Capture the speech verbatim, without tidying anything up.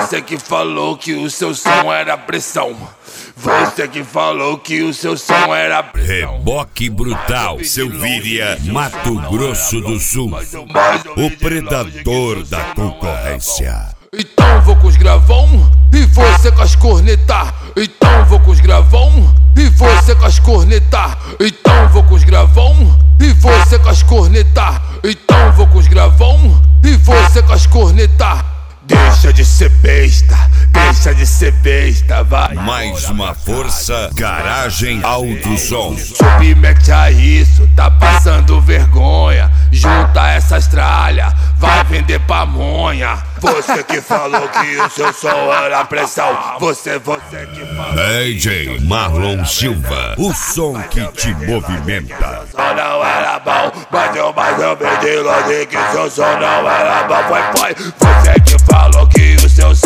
Você que falou que o seu som era pressão. Você que falou que o seu som era pressão. Reboque Brutal, Selvíria, Mato Grosso do Sul. O predador da concorrência. Então vou com os gravão e você com as cornetas. Então vou com os gravão e você com as cornetas. Então vou com os gravão e você com as cornetas. Então vou com os gravão e você com as cornetas. Deixa de ser besta, deixa de ser besta, vai. Mais uma força, Garagem Alto Som. Submete a isso, tá passando vergonha. Junta essas tralhas, vai vender pamonha. Você que falou que o seu som era pressão. Você, você que falou. D J Marlon Silva, o som que te movimenta. Só não era bom, mas eu, mas eu me de longe que seu som não era bom. Foi, foi, você que falou que o seu